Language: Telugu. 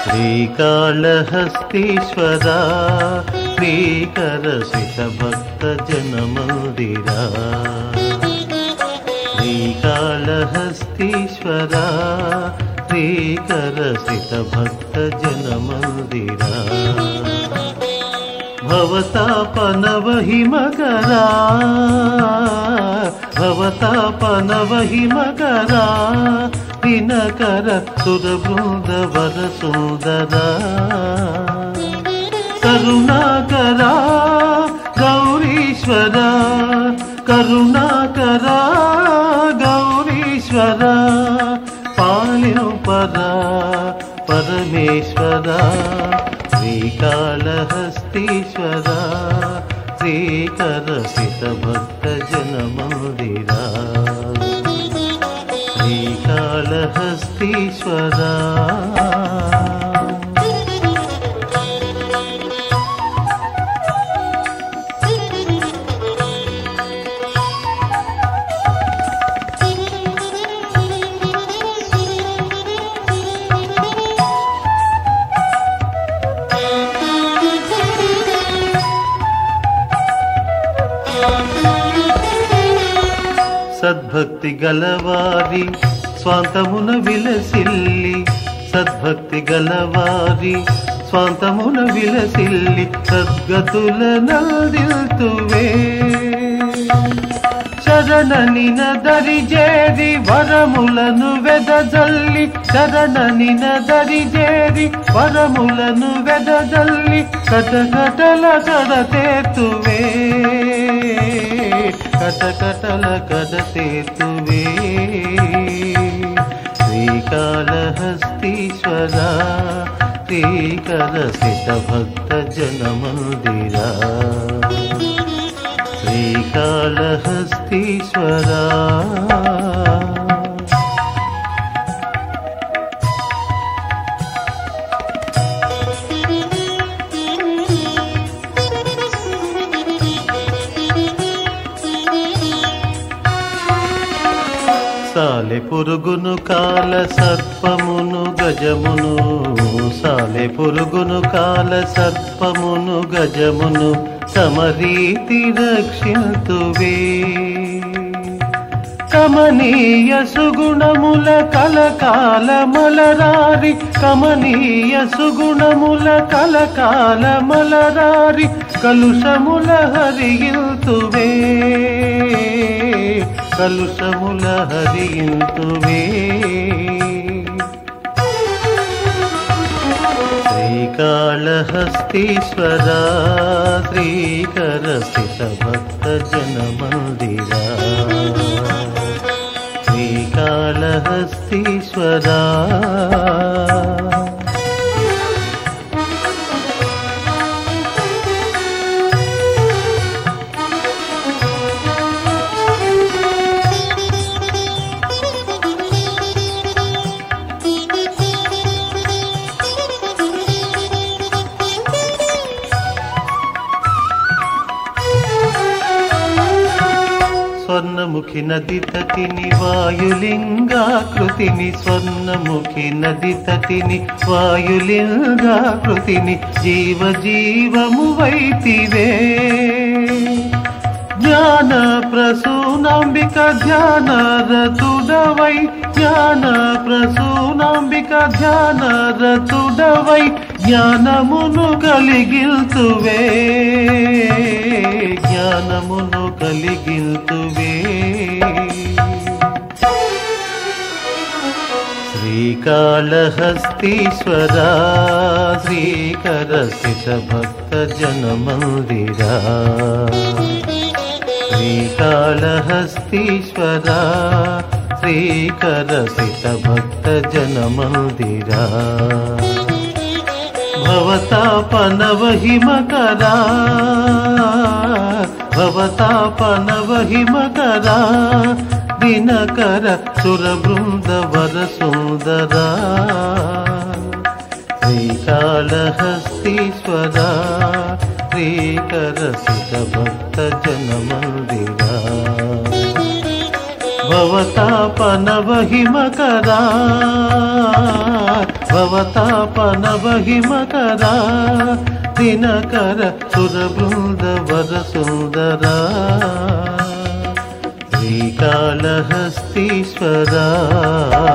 శ్రీకాళహస్తీశ్వరా శ్రీకరసిత భక్త జనమందిరా శ్రీకాళహస్తీశ్వరా శ్రీకరసిత భక్త జనమందిరా భవతాపనవహిమకరా భవతాపనవహిమకరా దినకర సురబృందవర సుందరా కరుణాకరా గౌరీశ్వరా కరుణాకరా గౌరీశ్వరా పాలింపరా పరమేశ్వరా శ్రీకాళహస్తీశ్వరా శ్రీకరసిత భక్త జనమందిరా శ్రీకాళహస్తీశ్వరా సద్భక్తి గలవారి స్వాంతమున విలసిల్లి సద్భక్తి గలవారి స్వాంతమున విలసిల్లి సద్గతుల నల్దిల్తువే శరణనిన దరిజేరి వరములను వెదజల్లి శరణనిన దరిజేరి వరములను వెదజల్లి కటకటల కడతేతువే కటకటల కడతేతువే శ్రీకాళహస్తీశ్వరా శ్రీకరసిత భక్త జనమందిరా శ్రీకాళహస్తీశ్వరా సాలె పురుగును కాల సర్పమును గజమును సాలె పురుగును కాల సర్పమును గజమును సమరీతి రక్షింతువే కమనీయ సుగుణముల కలకాల మలరారి కమనీయ సుగుణముల కలకాల మలరారి కలుషముల హరియుతువే కలుషముల హరియుతువే శ్రీకాళహస్తీశ్వరా శ్రీకరసిత భక్త జనమందిరా శ్రీకాళహస్తీశ్వరా స్వర్ణముఖి నది తటిని వాయులింగాకృతిని స్వర్ణముఖి నది తటిని వాయులింగాకృతిని జీవ జీవము వైతివే జ్ఞాన ప్రసూనాంబిక ధ్యాన రతుడవై జ్ఞాన ప్రసూనాంబిక ధ్యాన రతుడవై జ్ఞానమును కలిగిల్తువే జ్ఞానమును కలిగిల్తువే శ్రీకాళహస్తీశ్వరా శ్రీకరసిత భక్త జనమందిరా శ్రీకాళహస్తీశ్వరా శ్రీకరసిత భక్త జనమందిరా భవతాపనవహిమకరా భవతాపనవహిమకరా దినకర సురబృందవర సుందరా శ్రీకాళహస్తీశ్వరా శ్రీకరసిత భక్త జనమందిరా భవతాపనవహిమకరా భవతాపనవహిమకరా దినకర సురబృందవర సుందరా శ్రీకాళహస్తీశ్వరా